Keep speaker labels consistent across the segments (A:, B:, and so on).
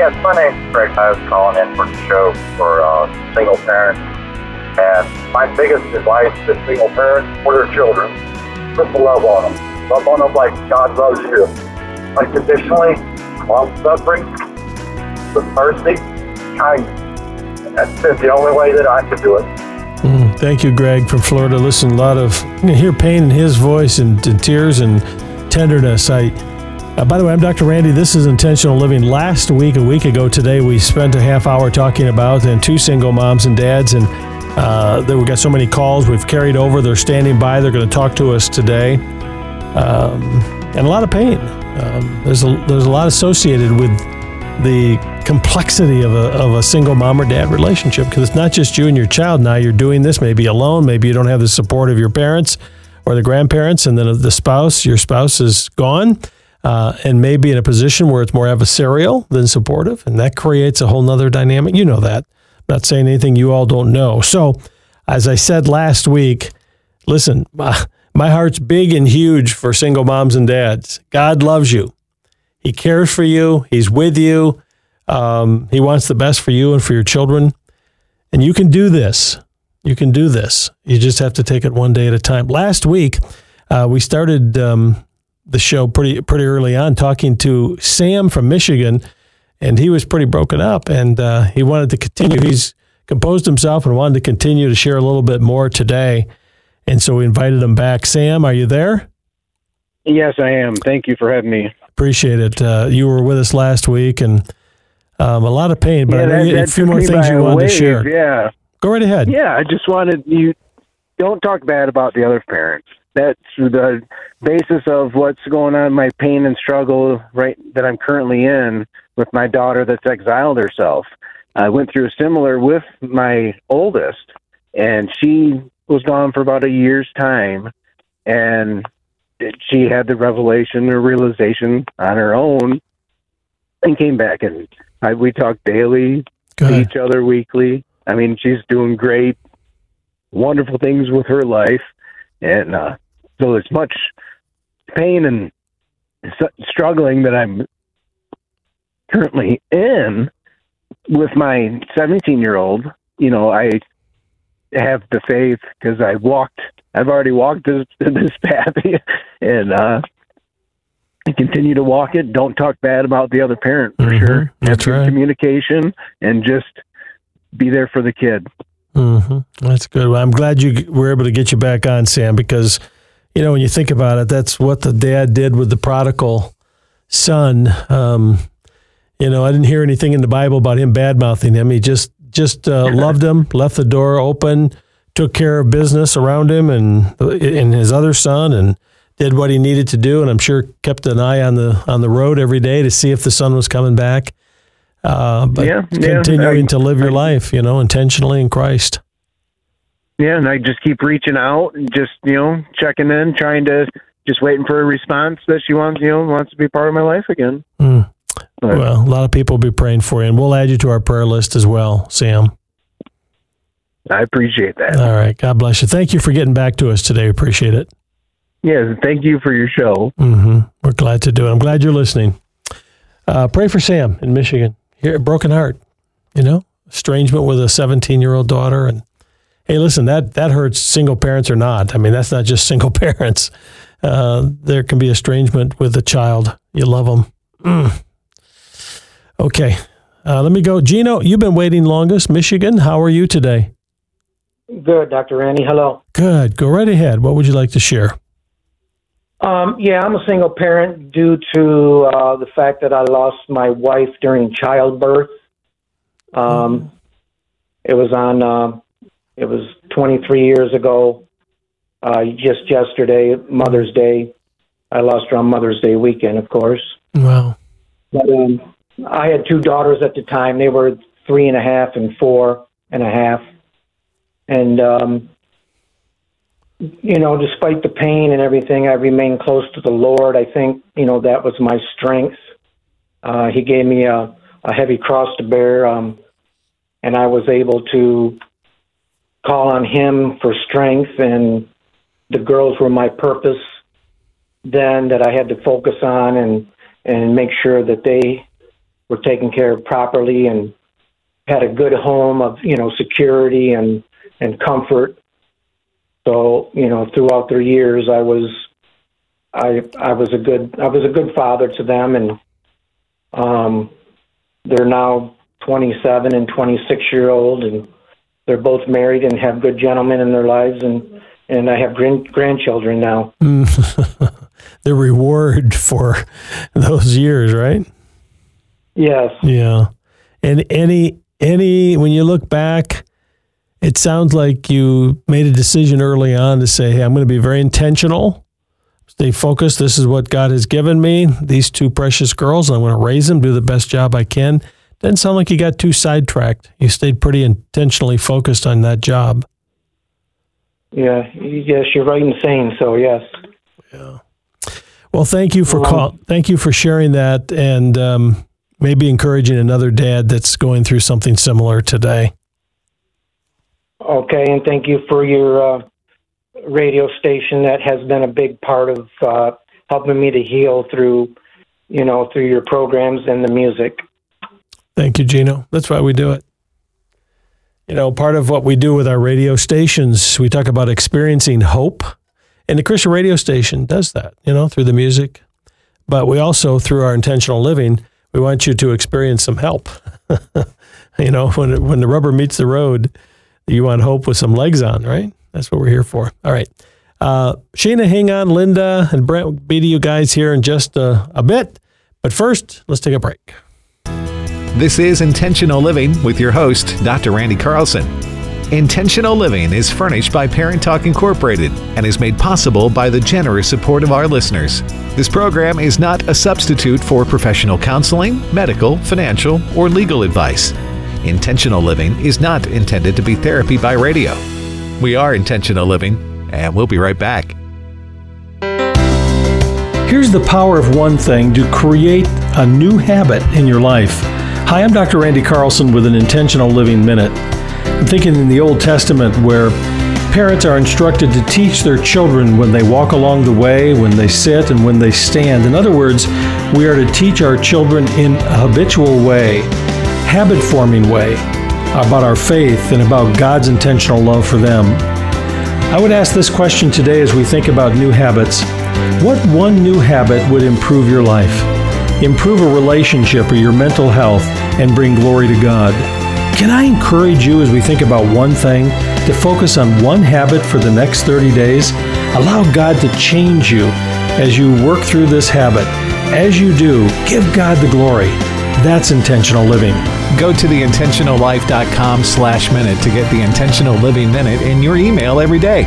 A: Yes, my name's Greg. I was calling in for the show for single parents. And my biggest advice to single parents for their children, put the love on them. Love on them like God loves you. Unconditionally, long-suffering, with mercy, kindness. And that's the only way that I could do it.
B: Thank you, Greg, from Florida. Listen, a lot of, you can hear pain in his voice and tears and tenderness. By the way, I'm Dr. Randy. This is Intentional Living. Last week, a week ago today, we spent a half hour talking about and two single moms and dads, and we got so many calls. We've carried over. They're standing by. They're going to talk to us today, and a lot of pain. There's a lot associated with the complexity of a single mom or dad relationship, because it's not just you and your child. Now you're doing this maybe alone. Maybe you don't have the support of your parents or the grandparents, and then your spouse is gone. And maybe in a position where it's more adversarial than supportive, and that creates a whole nother dynamic. You know that. I'm not saying anything you all don't know. So, as I said last week, listen, my heart's big and huge for single moms and dads. God loves you. He cares for you. He's with you. He wants the best for you and for your children. And you can do this. You can do this. You just have to take it one day at a time. Last week, we started the show pretty early on, talking to Sam from Michigan, and he was pretty broken up, and he wanted to continue. He's composed himself and wanted to continue to share a little bit more today, and so we invited him back. Sam, are you there?
C: Yes, I am. Thank you for having me.
B: Appreciate it. You were with us last week, and a lot of pain, but I know you had a few more things you wanted to share.
C: Yeah.
B: Go right ahead.
C: Yeah, I just wanted you, don't talk bad about the other parents. That's the basis of what's going on, my pain and struggle that I'm currently in with my daughter that's exiled herself. I went through a similar with my oldest, and she was gone for about a year's time, and she had the revelation or realization on her own and came back, and we talk daily to each other weekly. I mean, she's doing great, wonderful things with her life. And so as much pain and struggling that I'm currently in with my 17-year-old, I have the faith because I've already walked this path, and I continue to walk it. Don't talk bad about the other parent, for sure.
B: That's right.
C: Communication, and just be there for the kid.
B: That's good. Well, I'm glad you were able to get you back on, Sam, because, when you think about it, that's what the dad did with the prodigal son. I didn't hear anything in the Bible about him bad-mouthing him. He just loved him, left the door open, took care of business around him and his other son, and did what he needed to do. And I'm sure kept an eye on the road every day to see if the son was coming back. Continuing to live your life, intentionally in Christ.
C: Yeah, and I just keep reaching out and just, checking in, just waiting for a response that she wants to be part of my life again. Well,
B: a lot of people will be praying for you, and we'll add you to our prayer list as well, Sam.
C: I appreciate that.
B: All right. God bless you. Thank you for getting back to us today. Appreciate it.
C: Yes, thank you for your show.
B: We're glad to do it. I'm glad you're listening. Pray for Sam in Michigan. Here, broken heart, estrangement with a 17-year-old daughter. And hey, listen, that hurts, single parents or not. I mean, that's not just single parents. There can be estrangement with a child. You love them. Okay. Let me go. Gino, you've been waiting longest. Michigan, how are you today?
D: Good, Dr. Randy. Hello.
B: Good. Go right ahead. What would you like to share?
D: I'm a single parent due to the fact that I lost my wife during childbirth. It was 23 years ago, just yesterday, Mother's Day. I lost her on Mother's Day weekend, of course.
B: Wow.
D: But I had two daughters at the time. They were 3.5 and 4.5. And, despite the pain and everything, I remained close to the Lord. I think, that was my strength. He gave me a heavy cross to bear, and I was able to call on Him for strength, and the girls were my purpose then that I had to focus on and make sure that they were taken care of properly and had a good home of, security and comfort. So, throughout their years, I was a good father to them, and they're now 27 and 26-year-old, and they're both married and have good gentlemen in their lives, and I have grandchildren now.
B: The reward for those years, right?
D: Yes.
B: Yeah. And any when you look back, it sounds like you made a decision early on to say, hey, I'm going to be very intentional, stay focused. This is what God has given me, these two precious girls. I'm going to raise them, do the best job I can. Doesn't sound like you got too sidetracked. You stayed pretty intentionally focused on that job.
D: Yeah. Yes, you're right in saying so, yes.
B: Yeah. Well, thank you for thank you for sharing that, and maybe encouraging another dad that's going through something similar today.
D: Okay, and thank you for your radio station. That has been a big part of helping me to heal through your programs and the music.
B: Thank you, Gino. That's why we do it. Part of what we do with our radio stations, we talk about experiencing hope. And the Christian radio station does that, through the music. But we also, through our intentional living, we want you to experience some help. When the rubber meets the road, you want hope with some legs on, right? That's what we're here for. All right. Shana, hang on. Linda and Brent will be to you guys here in just a bit. But first, let's take a break.
E: This is Intentional Living with your host, Dr. Randy Carlson. Intentional Living is furnished by Parent Talk Incorporated and is made possible by the generous support of our listeners. This program is not a substitute for professional counseling, medical, financial, or legal advice. Intentional Living is not intended to be therapy by radio. We are Intentional Living, and we'll be right back.
B: Here's the power of one thing to create a new habit in your life. Hi, I'm Dr. Randy Carlson with an Intentional Living Minute. I'm thinking in the Old Testament where parents are instructed to teach their children when they walk along the way, when they sit, and when they stand. In other words, we are to teach our children in a habitual way, habit-forming way, about our faith and about God's intentional love for them. I would ask this question today as we think about new habits. What one new habit would improve your life, improve a relationship or your mental health, and bring glory to God? Can I encourage you as we think about one thing to focus on one habit for the next 30 days? Allow God to change you as you work through this habit. As you do, give God the glory. That's intentional living.
E: Go to theintentionallife.com/minute to get the Intentional Living Minute in your email every day.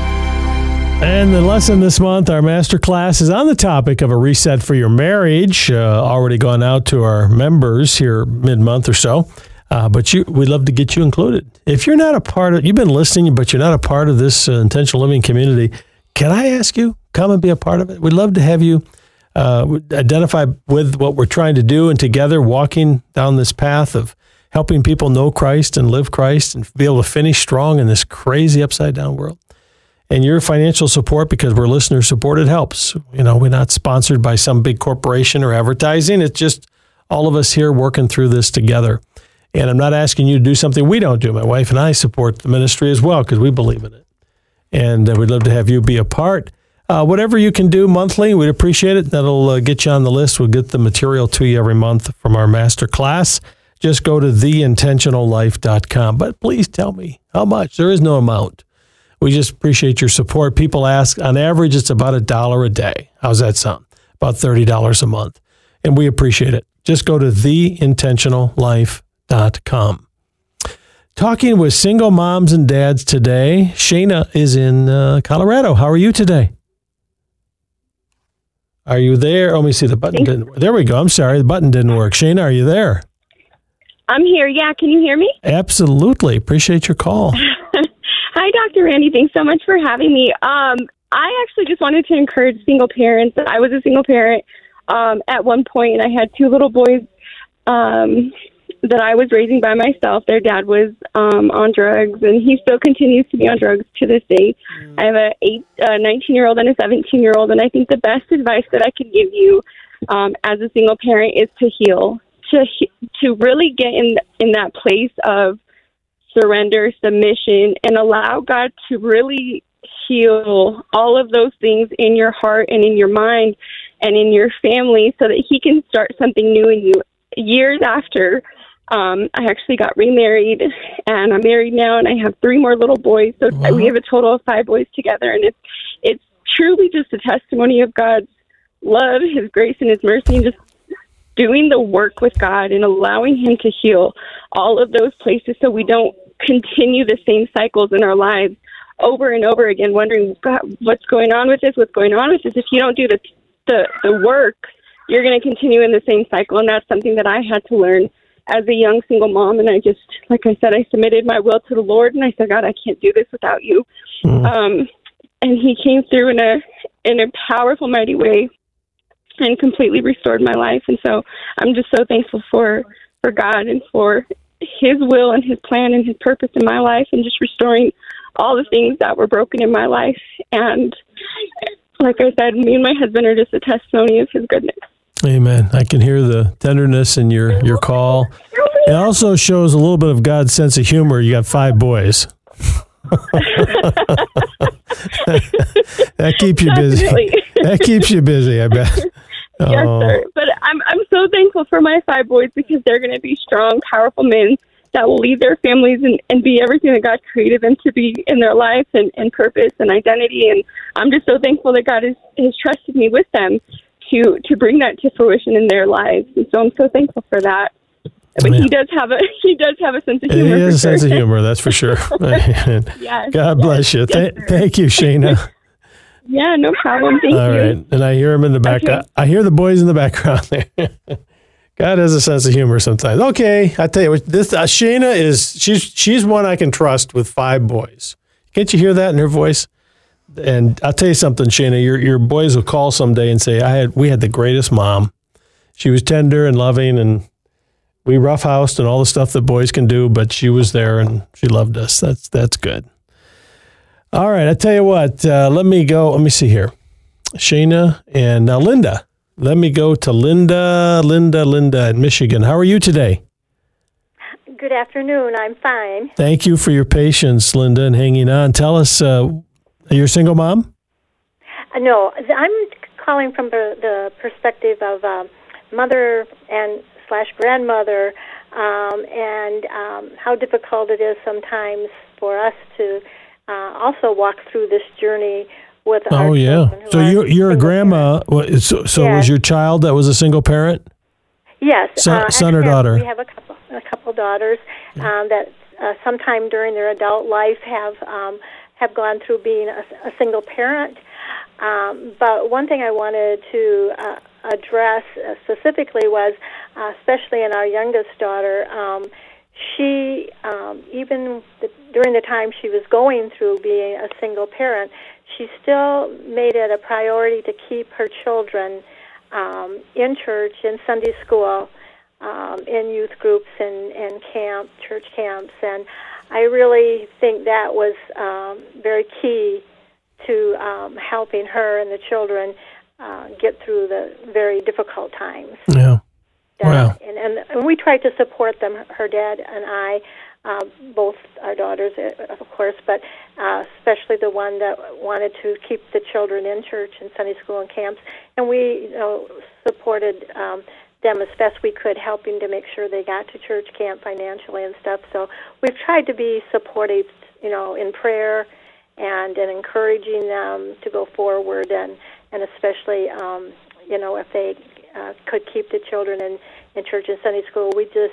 B: And the lesson this month, our master class, is on the topic of a reset for your marriage. Already gone out to our members here mid-month or so. But we'd love to get you included. If you're not a part of, you've been listening, but you're not a part of this intentional living community, can I ask you, come and be a part of it? We'd love to have you identify with what we're trying to do, and together walking down this path of helping people know Christ and live Christ and be able to finish strong in this crazy upside down world. And your financial support, because we're listener supported, helps. We're not sponsored by some big corporation or advertising. It's just all of us here working through this together. And I'm not asking you to do something we don't do. My wife and I support the ministry as well because we believe in it. And we'd love to have you be a part. Whatever you can do monthly, we'd appreciate it. That'll get you on the list. We'll get the material to you every month from our master class. Just go to theintentionallife.com. But please tell me how much. There is no amount. We just appreciate your support. People ask, on average, it's about $1 a day. How's that sound? About $30 a month. And we appreciate it. Just go to theintentionallife.com. Talking with single moms and dads today. Shana is in Colorado. How are you today? Are you there? Oh, let me see. The button didn't work. There we go. I'm sorry. The button didn't work. Shana, are you there?
F: I'm here. Yeah. Can you hear me?
B: Absolutely. Appreciate your call.
F: Hi, Dr. Randy. Thanks so much for having me. I actually just wanted to encourage single parents. I was a single parent at one point, and I had two little boys that I was raising by myself. Their dad was on drugs, and he still continues to be on drugs to this day. I have a 19-year-old and a 17-year-old, and I think the best advice that I can give you as a single parent is to heal. to really get in that place of surrender, submission, and allow God to really heal all of those things in your heart and in your mind and in your family, so that He can start something new in you. Years after, I actually got remarried, and I'm married now, and I have 3 more little boys. So we have a total of 5 boys together, and it's truly just a testimony of God's love, His grace, and His mercy, and just doing the work with God and allowing Him to heal all of those places, so we don't continue the same cycles in our lives over and over again, wondering, God, what's going on with this? What's going on with this? If you don't do the work, you're going to continue in the same cycle. And that's something that I had to learn as a young single mom. And I just, like I said, I submitted my will to the Lord, and I said, God, I can't do this without you. And He came through in a powerful, mighty way and completely restored my life. And so I'm just so thankful for God and for His will and His plan and His purpose in my life, and just restoring all the things that were broken in my life. And like I said, me and my husband are just a testimony of His goodness.
B: Amen. I can hear the tenderness in your call. It also shows a little bit of God's sense of humor. You got 5 boys. That keeps you busy. That keeps you busy, I bet.
F: Yes, sir. But I'm so thankful for my 5 boys, because they're going to be strong, powerful men that will lead their families and be everything that God created them to be in their life and purpose and identity. And I'm just so thankful that God has trusted me with them to bring that to fruition in their lives. And so I'm so thankful for that. But He does have a sense of humor.
B: He has a sense of humor, that's for sure.
F: Yes.
B: God bless you. Thank you, Shayna.
F: Yeah, no problem. Thank you.
B: All right. And I hear him in the background. Okay. I hear the boys in the background there. God has a sense of humor sometimes. Okay, I tell you what, this Shayna she's one I can trust with 5 boys. Can't you hear that in her voice? And I'll tell you something, Shayna, your boys will call someday and say, we had the greatest mom. She was tender and loving, and we roughhoused and all the stuff that boys can do, but she was there and she loved us. That's good. All right, I tell you what, let me see here. Shayna and now Linda. Let me go to Linda in Michigan. How are you today?
G: Good afternoon. I'm fine.
B: Thank you for your patience, Linda, and hanging on. Tell us, you're a single mom?
G: No, I'm calling from the perspective of mother and / grandmother, and how difficult it is sometimes for us to also walk through this journey with our children.
B: So you're a grandma. So yes. Was your child that was a single parent?
G: Yes.
B: Son or daughter?
G: We have a couple daughters that sometime during their adult life have gone through being a single parent. But one thing I wanted to address specifically was, especially in our youngest daughter, she, even during the time she was going through being a single parent, she still made it a priority to keep her children in church, in Sunday school, in youth groups and church camps. And I really think that was very key to helping her and the children get through the very difficult times.
B: Yeah. Wow.
G: And we tried to support them, her dad and I, both our daughters, of course, but especially the one that wanted to keep the children in church and Sunday school and camps. And we supported them as best we could, helping to make sure they got to church camp financially and stuff. So we've tried to be supportive, in prayer and encouraging them to go forward, and especially, if they could keep the children in church and Sunday school. We just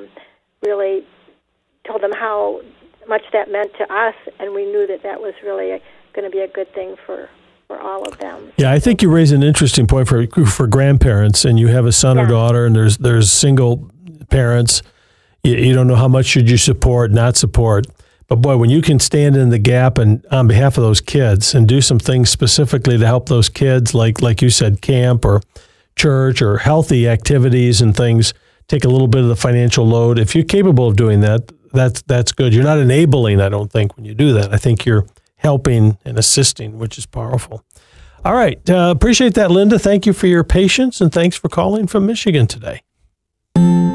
G: really told them how much that meant to us, and we knew that was really going to be a good thing for all of them.
B: Yeah, I think you raise an interesting point for grandparents, and you have a son or daughter, and there's single parents. You don't know how much should you support, not support. But boy, when you can stand in the gap and on behalf of those kids and do some things specifically to help those kids, like you said, camp or church or healthy activities and things, take a little bit of the financial load. If you're capable of doing that, that's good. You're not enabling, I don't think, when you do that. I think you're helping and assisting, which is powerful. All right. Appreciate that, Linda. Thank you for your patience, and thanks for calling from Michigan today.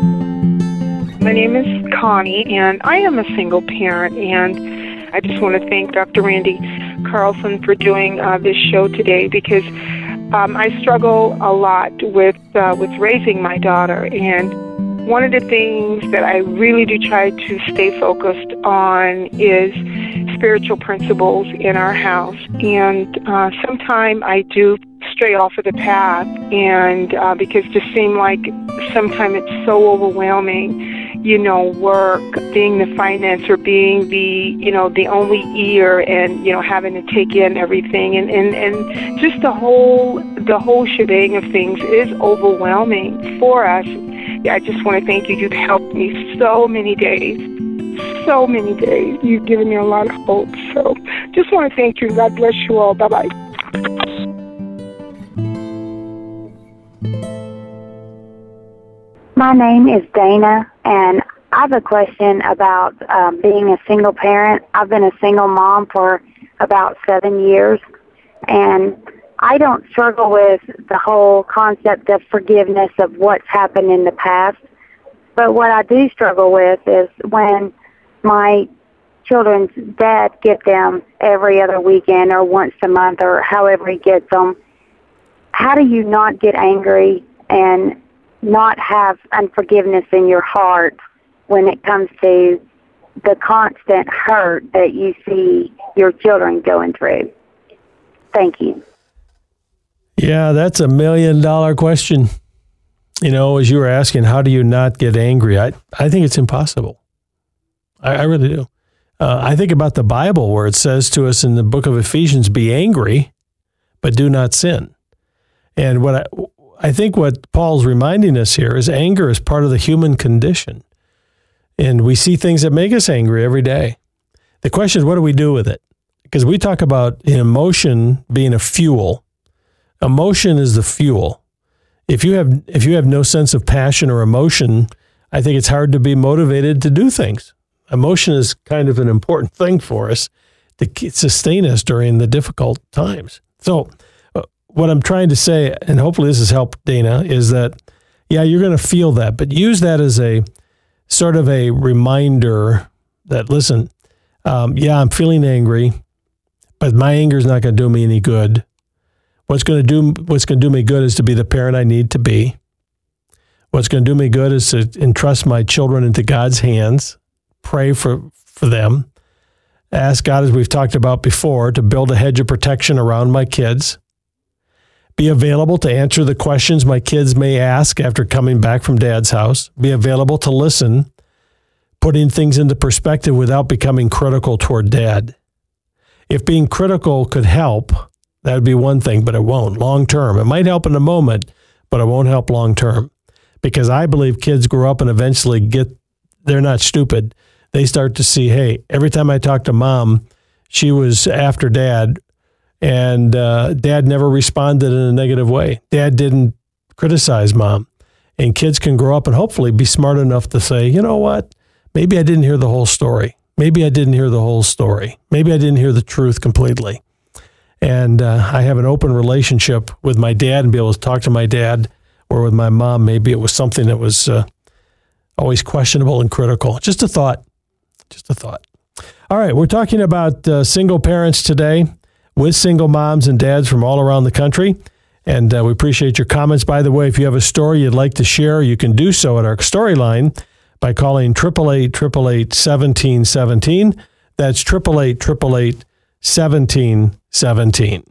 H: My name is Connie, and I am a single parent, and I just want to thank Dr. Randy Carlson for doing this show today, because I struggle a lot with raising my daughter, and one of the things that I really do try to stay focused on is spiritual principles in our house, and sometimes I do stray off of the path, and because it just seems like sometimes it's so overwhelming, work, being the financer, being the only ear, and having to take in everything, and just the whole shebang of things is overwhelming for us. I just want to thank you. You've helped me so many days. You've given me a lot of hope. So just want to thank you. God bless you all. Bye-bye.
I: My name is Dana, and I have a question about being a single parent. I've been a single mom for about 7 years, and I don't struggle with the whole concept of forgiveness of what's happened in the past. But what I do struggle with is when my children's dad gets them every other weekend or once a month or however he gets them. How do you not get angry and not have unforgiveness in your heart when it comes to the constant hurt that you see your children going through? Thank you.
B: Yeah, that's $1 million question. As you were asking, how do you not get angry? I think it's impossible. I really do. I think about the Bible where it says to us in the book of Ephesians, be angry, but do not sin. And what I think what Paul's reminding us here is anger is part of the human condition. And we see things that make us angry every day. The question is, what do we do with it? Because we talk about emotion being a fuel. Emotion is the fuel. If you have no sense of passion or emotion, I think it's hard to be motivated to do things. Emotion is kind of an important thing for us to sustain us during the difficult times. So what I'm trying to say, and hopefully this has helped, Dana, is that, yeah, you're going to feel that, but use that as a sort of a reminder that, listen, I'm feeling angry, but my anger is not going to do me any good. What's going to do me good is to be the parent I need to be. What's going to do me good is to entrust my children into God's hands, pray for them, ask God, as we've talked about before, to build a hedge of protection around my kids, be available to answer the questions my kids may ask after coming back from Dad's house, be available to listen, putting things into perspective without becoming critical toward Dad. If being critical could help, that would be one thing, but it won't long term. It might help in a moment, but it won't help long term. Because I believe kids grow up and eventually they're not stupid. They start to see, hey, every time I talk to Mom, she was after Dad, and Dad never responded in a negative way. Dad didn't criticize Mom. And kids can grow up and hopefully be smart enough to say, you know what, maybe I didn't hear the whole story. Maybe I didn't hear the whole story. Maybe I didn't hear the truth completely. And I have an open relationship with my dad and be able to talk to my dad, or with my mom, maybe it was something that was always questionable and critical. Just a thought. All right, we're talking about single parents today with single moms and dads from all around the country. And we appreciate your comments. By the way, if you have a story you'd like to share, you can do so at our story line by calling 888-888-1717. That's 888-888-1717.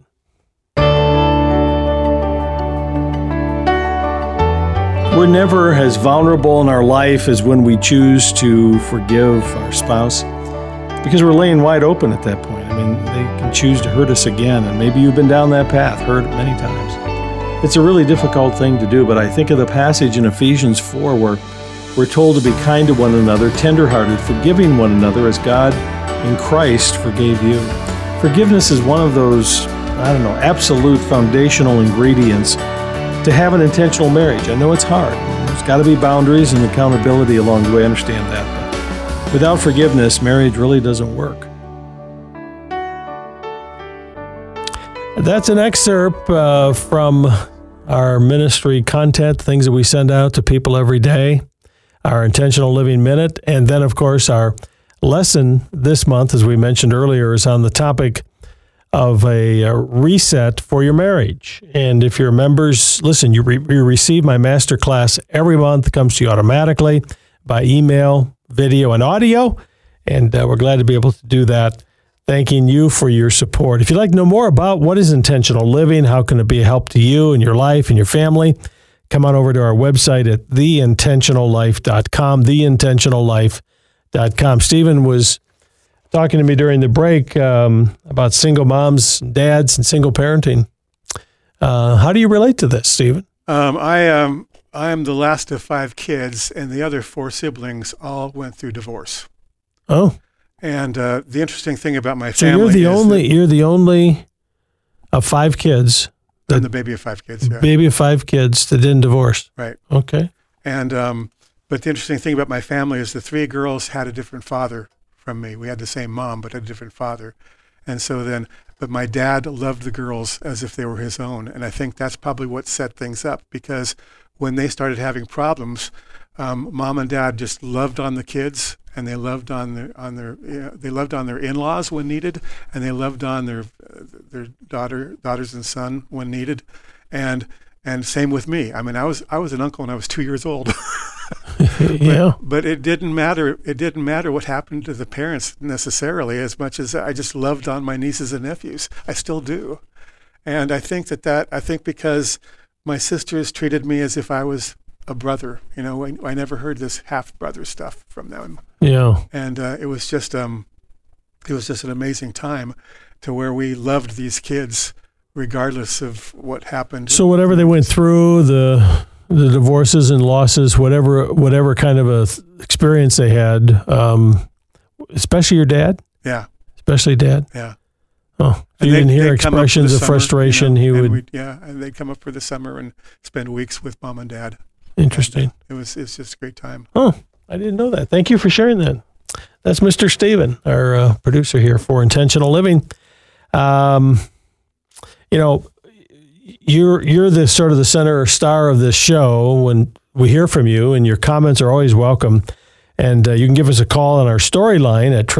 B: We're never as vulnerable in our life as when we choose to forgive our spouse, because we're laying wide open at that point. I mean, they can choose to hurt us again, and maybe you've been down that path, hurt many times. It's a really difficult thing to do, but I think of the passage in Ephesians 4 where we're told to be kind to one another, tenderhearted, forgiving one another as God in Christ forgave you. Forgiveness is one of those, absolute foundational ingredients to have an intentional marriage. I know it's hard. There's got to be boundaries and accountability along the way. I understand that. But without forgiveness, marriage really doesn't work. That's an excerpt from our ministry content, things that we send out to people every day. our Intentional Living Minute. And then, of course, our lesson this month, as we mentioned earlier, is on the topic of a reset for your marriage. And if you're members, listen, you receive my masterclass every month. It comes to you automatically by email, video, and audio. And we're glad to be able to do that. Thanking you for your support. If you'd like to know more about what is intentional living, how can it be a help to you and your life and your family, come on over to our website at theintentionallife.com, theintentionallife.com. Stephen was talking to me during the break about single moms, dads, and single parenting. How do you relate to this, Stephen?
J: I am the last of 5 kids, and the other 4 siblings all went through divorce.
B: Oh.
J: And the interesting thing about my
B: so
J: family
B: you're the only of 5 kids.
J: I'm the baby of 5 kids. Yeah.
B: Baby of 5 kids that didn't divorce.
J: Right.
B: Okay.
J: And but the interesting thing about my family is the 3 girls had a different father from me. We had the same mom, but a different father. And so then, but my dad loved the girls as if they were his own. And I think that's probably what set things up, because when they started having problems, mom and dad just loved on the kids, and they loved on their in-laws when needed, and they loved on their daughters and son when needed, and same with me. I mean, I was an uncle when I was 2 years old.
B: Yeah.
J: But it didn't matter. It didn't matter what happened to the parents necessarily, as much as I just loved on my nieces and nephews. I still do, and I think I think because my sisters treated me as if I was a brother. You know, I never heard this half-brother stuff from them.
B: Yeah.
J: And it was just an amazing time to where we loved these kids regardless of what happened.
B: So whatever they went through, the divorces and losses, whatever kind of a experience they had, especially your dad?
J: Yeah.
B: Especially dad?
J: Yeah.
B: Oh, so you didn't hear expressions of frustration?
J: and they'd come up for the summer and spend weeks with mom and dad.
B: Interesting.
J: It's just a great time.
B: Oh, I didn't know that. Thank you for sharing that. That's Mr. Stephen, our producer here for Intentional Living. You're the sort of the center star of this show when we hear from you, and your comments are always welcome. And you can give us a call on our storyline at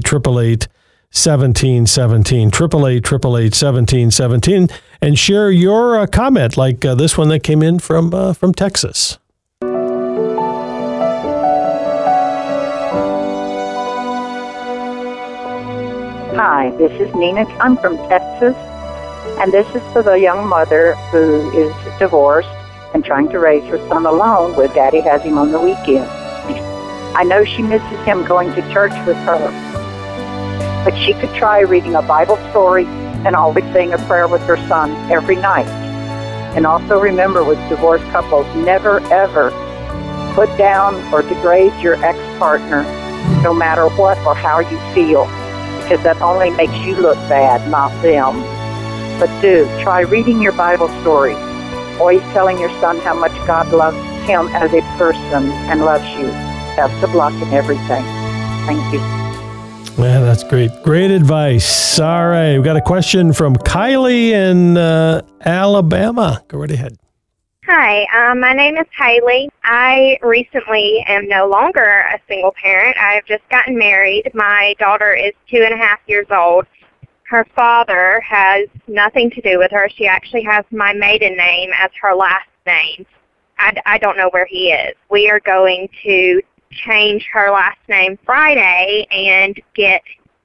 B: 888-888-1717, 888-888-1717, and share your comment, like this one that came in from Texas.
K: Hi, this is Nina. I'm from Texas, and this is for the young mother who is divorced and trying to raise her son alone where Daddy has him on the weekend. I know she misses him going to church with her, but she could try reading a Bible story and always saying a prayer with her son every night. And also remember, with divorced couples, never, ever put down or degrade your ex-partner, no matter what or how you feel, because that only makes you look bad, not them. But do try reading your Bible story, always telling your son how much God loves him as a person and loves you. That's the block in everything. Thank you.
B: Yeah, that's great. Great advice. All right, we've got a question from Kylie in Alabama. Go right ahead.
L: Hi, my name is Haley. I recently am no longer a single parent. I have just gotten married. My daughter is 2.5 years old. Her father has nothing to do with her. She actually has my maiden name as her last name. I don't know where he is. We are going to change her last name Friday and get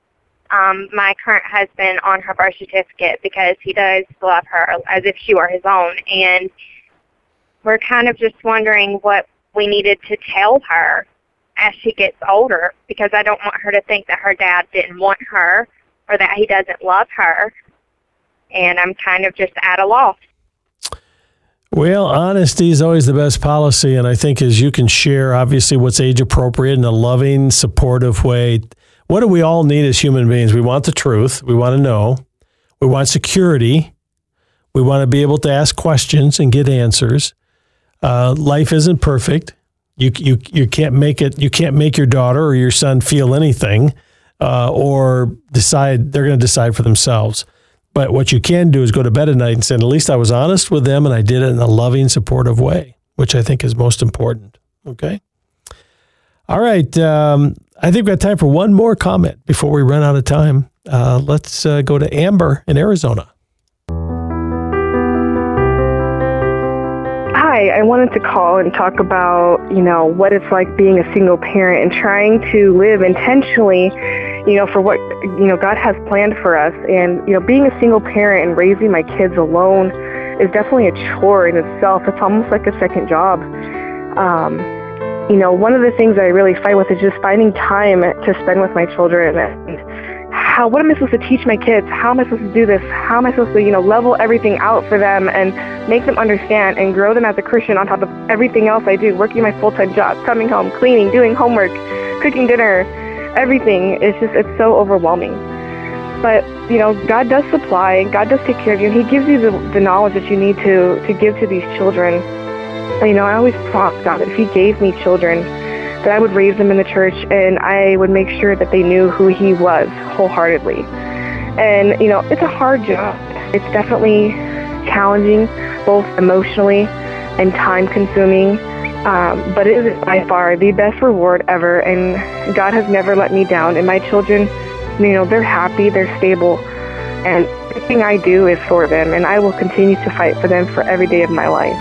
L: my current husband on her birth certificate because he does love her as if she were his own. And we're kind of just wondering what we needed to tell her as she gets older, because I don't want her to think that her dad didn't want her or that he doesn't love her. And I'm kind of just at a loss.
B: Well, honesty is always the best policy, and I think as you can share, obviously, what's age appropriate in a loving, supportive way. What do we all need as human beings? We want the truth. We want to know. We want security. We want to be able to ask questions and get answers. Life isn't perfect. You can't make it. You can't make your daughter or your son feel anything, or decide they're going to decide for themselves. But what you can do is go to bed at night and say, at least I was honest with them and I did it in a loving, supportive way, which I think is most important. Okay? All right. I think we've got time for one more comment before we run out of time. Let's go to Amber in Arizona.
M: Hi, I wanted to call and talk about, what it's like being a single parent and trying to live intentionally, for what, God has planned for us. And, being a single parent and raising my kids alone is definitely a chore in itself. It's almost like a second job. One of the things I really fight with is just finding time to spend with my children. And what am I supposed to teach my kids? How am I supposed to do this? How am I supposed to, level everything out for them and make them understand and grow them as a Christian on top of everything else I do, working my full-time job, coming home, cleaning, doing homework, cooking dinner, everything. It's so overwhelming. But, God does supply, God does take care of you, and He gives you the knowledge that you need to give to these children. I always promise God that if He gave me children, that I would raise them in the church and I would make sure that they knew who He was wholeheartly. And, it's a hard job. It's definitely challenging, both emotionally and time-consuming, but it is by far the best reward ever, and God has never let me down. And my children, they're happy, they're stable, and everything I do is for them, and I will continue to fight for them for every day of my life.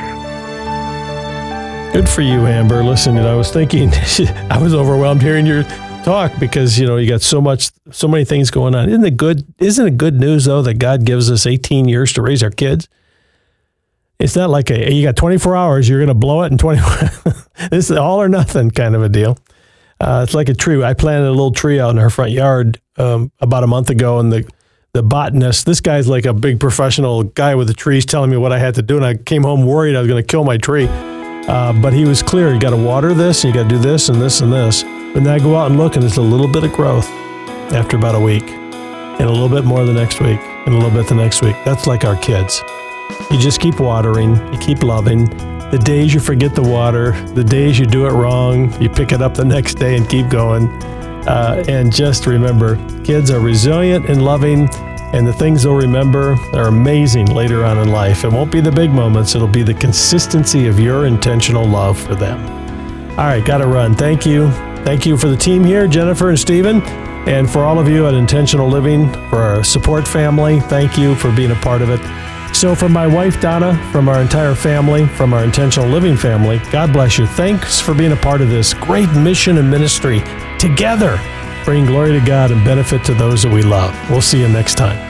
B: Good for you, Amber. Listen, I was thinking, I was overwhelmed hearing your talk because, you got so many things going on. Isn't it good news, though, that God gives us 18 years to raise our kids? It's not like you got 24 hours, you're going to blow it in 24. This is all or nothing kind of a deal. It's like a tree. I planted a little tree out in our front yard about a month ago, and the botanist, this guy's like a big professional guy with the trees telling me what I had to do, and I came home worried I was going to kill my tree. But he was clear. You got to water this, and you got to do this and this and this. And then I go out and look, and there's a little bit of growth after about a week, and a little bit more the next week, and a little bit the next week. That's like our kids. You just keep watering, you keep loving. The days you forget the water, the days you do it wrong, you pick it up the next day and keep going. And just remember, kids are resilient and loving, and the things they'll remember are amazing later on in life. It won't be the big moments. It'll be the consistency of your intentional love for them. All right, got to run. Thank you. Thank you for the team here, Jennifer and Stephen, and for all of you at Intentional Living, for our support family. Thank you for being a part of it. So from my wife, Donna, from our entire family, from our Intentional Living family, God bless you. Thanks for being a part of this great mission and ministry together, bringing glory to God and benefit to those that we love. We'll see you next time.